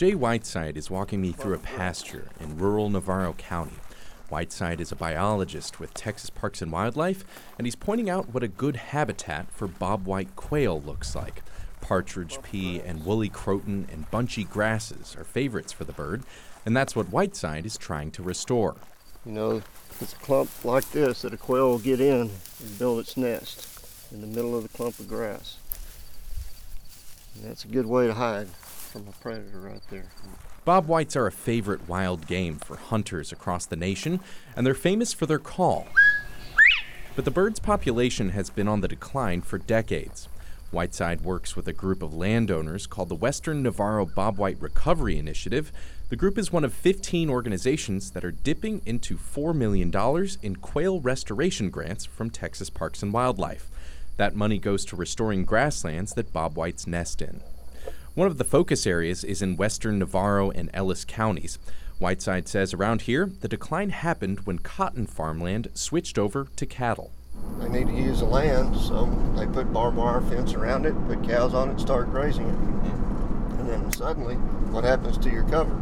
Jay Whiteside is walking me through a pasture in rural Navarro County. Whiteside is a biologist with Texas Parks and Wildlife, and he's pointing out what a good habitat for bobwhite quail looks like. Partridge pea and woolly croton and bunchy grasses are favorites for the bird, and that's what Whiteside is trying to restore. You know, it's a clump like this that a quail will get in and build its nest in the middle of the clump of grass. And that's a good way to hide from a predator right there. Bobwhites are a favorite wild game for hunters across the nation, and they're famous for their call. But the bird's population has been on the decline for decades. Whiteside works with a group of landowners called the Western Navarro Bobwhite Recovery Initiative. The group is one of 15 organizations that are dipping into $4 million in quail restoration grants from Texas Parks and Wildlife. That money goes to restoring grasslands that bobwhites nest in. One of the focus areas is in western Navarro and Ellis counties. Whiteside says around here, the decline happened when cotton farmland switched over to cattle. They need to use the land, so they put barbed wire fence around it, put cows on it, start grazing it. And then suddenly, what happens to your cover?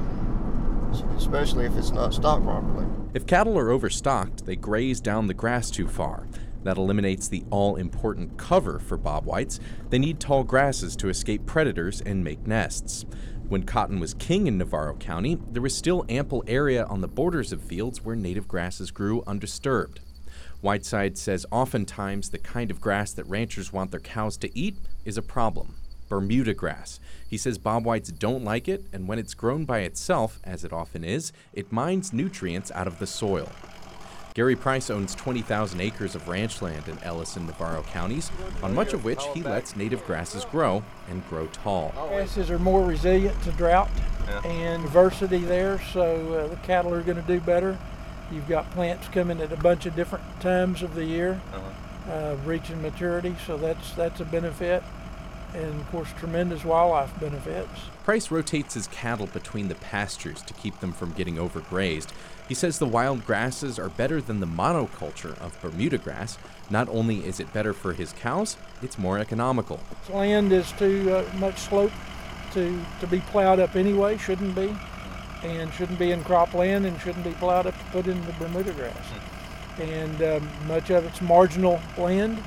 Especially if it's not stocked properly. If cattle are overstocked, they graze down the grass too far. That eliminates the all-important cover for bobwhites. They need tall grasses to escape predators and make nests. When cotton was king in Navarro County, there was still ample area on the borders of fields where native grasses grew undisturbed. Whiteside says oftentimes the kind of grass that ranchers want their cows to eat is a problem. Bermuda grass. He says bobwhites don't like it, and when it's grown by itself, as it often is, it mines nutrients out of the soil. Gary Price owns 20,000 acres of ranch land in Ellis and Navarro counties, on much of which he lets native grasses grow and grow tall. Grasses are more resilient to drought and diversity there, so the cattle are going to do better. You've got plants coming at a bunch of different times of the year, reaching maturity, so that's a benefit. And of course, tremendous wildlife benefits. Price rotates his cattle between the pastures to keep them from getting overgrazed. He says the wild grasses are better than the monoculture of Bermuda grass. Not only is it better for his cows, it's more economical. This land is too much slope to be plowed up anyway, shouldn't be, and shouldn't be in cropland and shouldn't be plowed up to put in the Bermuda grass. And much of it's marginal land.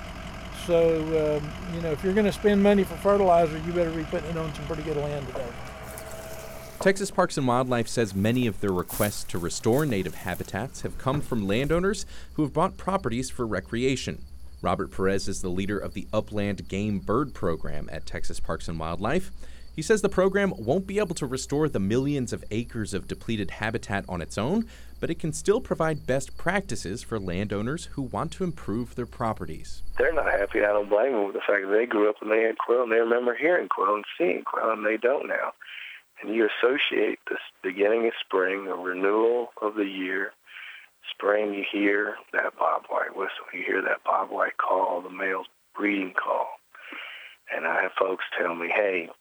So, if you're going to spend money for fertilizer, you better be putting it on some pretty good land today. Texas Parks and Wildlife says many of their requests to restore native habitats have come from landowners who have bought properties for recreation. Robert Perez is the leader of the Upland Game Bird Program at Texas Parks and Wildlife. He says the program won't be able to restore the millions of acres of depleted habitat on its own, but it can still provide best practices for landowners who want to improve their properties. They're not happy. I don't blame them with the fact that they grew up and they had quail and they remember hearing quail and seeing quail, and they don't now. And you associate this beginning of spring, a renewal of the year. Spring, you hear that bobwhite whistle. You hear that bobwhite call, the male's breeding call. And I have folks tell me, hey,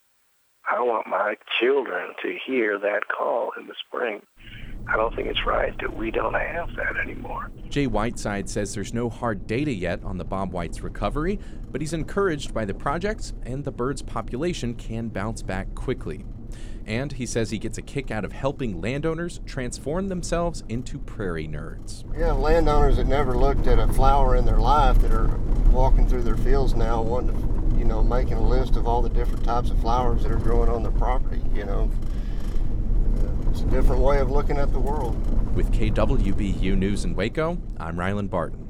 I want my children to hear that call in the spring. I don't think it's right that we don't have that anymore. Jay Whiteside says there's no hard data yet on the bobwhite's recovery, but he's encouraged by the projects and the bird's population can bounce back quickly. And he says he gets a kick out of helping landowners transform themselves into prairie nerds. We have landowners that never looked at a flower in their life that are walking through their fields now wanting to, making a list of all the different types of flowers that are growing on their property, It's a different way of looking at the world. With KWBU News in Waco, I'm Ryland Barton.